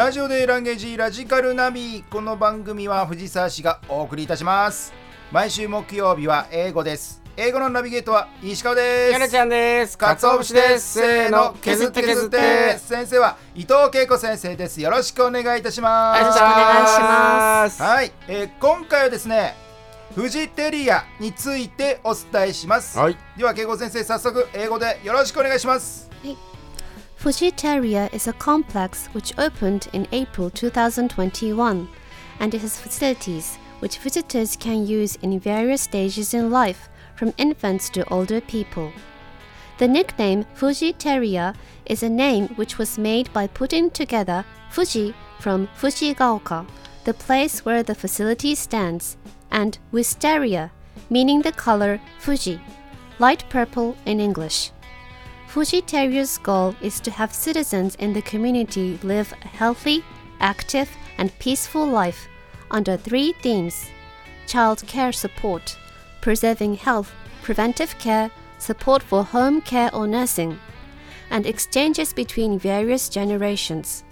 ラジオでランゲージラジカルナビ。この番組は藤沢市がお送りいたします。毎週木曜日は英語です。英語のナビゲートは石川です。 やなちゃんです。 かつお節です。せーの、削って削って。先生は伊藤恵子先生です。よろしくお願いいたします。 よろしくお願いします。 はい、今回はですね、フジテリアについてお伝えします。はい、では恵子先生、早速英語でよろしくお願いします。 はい。Fujiteria is a complex which opened in April 2021 and it has facilities which visitors can use in various stages in life, from infants to older people. The nickname Fujiteria is a name which was made by putting together Fuji from Fujigaoka, the place where the facility stands, and wisteria, meaning the color Fuji, light purple in English.Fujiteria's goal is to have citizens in the community live a healthy, active, and peaceful life under three themes: child care support, preserving health, preventive care, support for home care or nursing, and exchanges between various generations.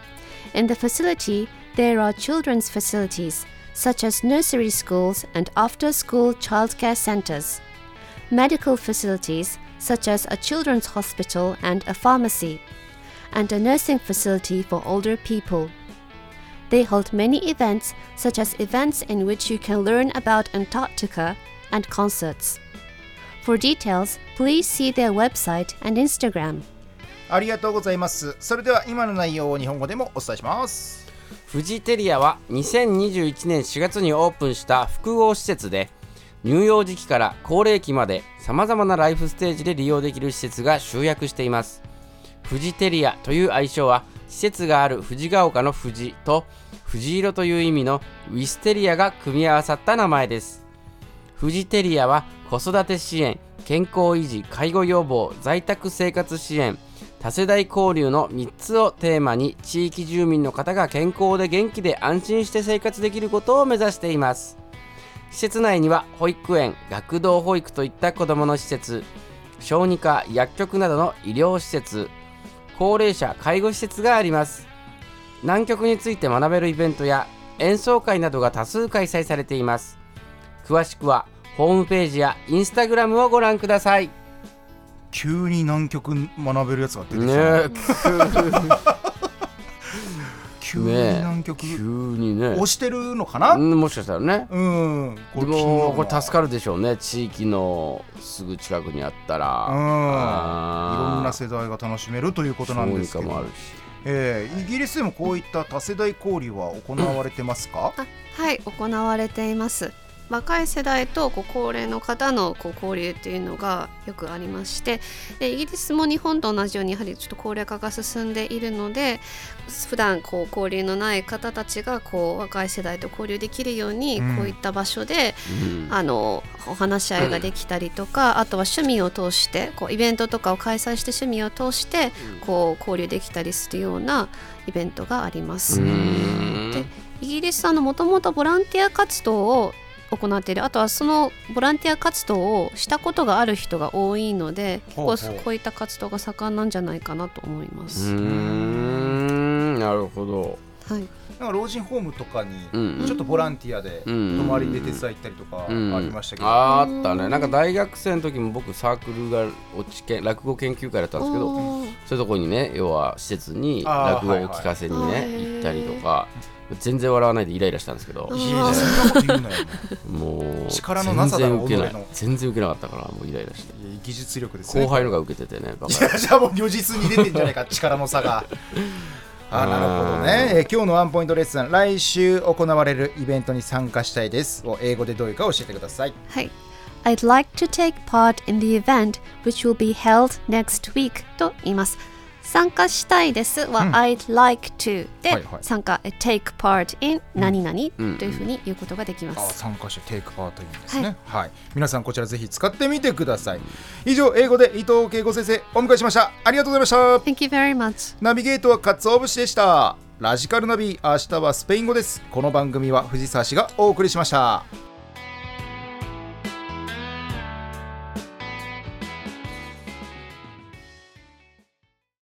In the facility, there are children's facilities, such as nursery schools and after-school childcare centers, medical facilities,such as a children's hospital and a pharmacy, and a nursing facility for older people. They hold many events, such as events in which you can learn about Antarctica and concerts. For details, please see their website and Instagram. ありがとうございます。それでは今の内容を日本語でもお伝えします。 フジテリアは2021年4月にオープンした複合施設で、乳幼児期から高齢期まで様々なライフステージで利用できる施設が集約しています。フジテリアという愛称は、施設がある藤ヶ丘の藤と藤色という意味のウィステリアが組み合わさった名前です。フジテリアは子育て支援、健康維持、介護予防、在宅生活支援、多世代交流の3つをテーマに、地域住民の方が健康で元気で安心して生活できることを目指しています。施設内には保育園、学童保育といった子どもの施設、小児科、薬局などの医療施設、高齢者介護施設があります。南極について学べるイベントや演奏会などが多数開催されています。詳しくはホームページやインスタグラムをご覧ください。 急に南極学べるやつが出てきたね。 急に南極、 急にね押してるのかな、 もしかしたらね。 これでもこれ助かるでしょうね。地域のすぐ近くにあったら、 いろんな世代が楽しめるということなんですけど、もあるし、イギリスでもこういった多世代交流は行われてますか？ はい、行われています。若い世代と高齢の方の交流というのがよくありまして、でイギリスも日本と同じようにやはりちょっと高齢化が進んでいるので、普段交流のない方たちが若い世代と交流できるように、こういった場所で、お話し合いができたりとか、あとは趣味を通してイベントとかを開催して趣味を通して交流できたりするようなイベントがあります。でイギリスはもともとボランティア活動を行っている。あとはそのボランティア活動をしたことがある人が多いので、こういった活動が盛んなんじゃないかなと思います。 なるほど。 はい、 なんか老人ホームとかにちょっとボランティアで泊まりで手伝い行ったりとかありましたけど、 あったね。なんか大学生の時も僕サークルが落語研究会だったんですけど、そういうところにね、要は施設に落語を聞かせにね、行ったりとか、全然笑わないでイライラしたんですけど、 そんなこと言うなよもう力のなさだろ、 全然受けなかったから、もうイライラして。 技術力ですね。 後輩のが受けててね、バカ。 じゃあもう如実に出てんじゃないか、力の差が。なるほどね。今日のワンポイントレッスン、来週行われるイベントに参加したいですを英語でどういうか教えてください。 はい、I'd like to take part in the event which will be held next week と言います。参加したいですは、I'd like to で、参加 take part in 何々というふうに言うことができます。 参加して take part というんですね。はい、皆さんこちらぜひ使ってみてください。以上、英語で伊藤恵子先生お迎えしました。ありがとうございました。 Thank you very much。 ナビゲートは勝尾節でした。ラジカルナビ、明日はスペイン語です。この番組は藤沢市がお送りしました。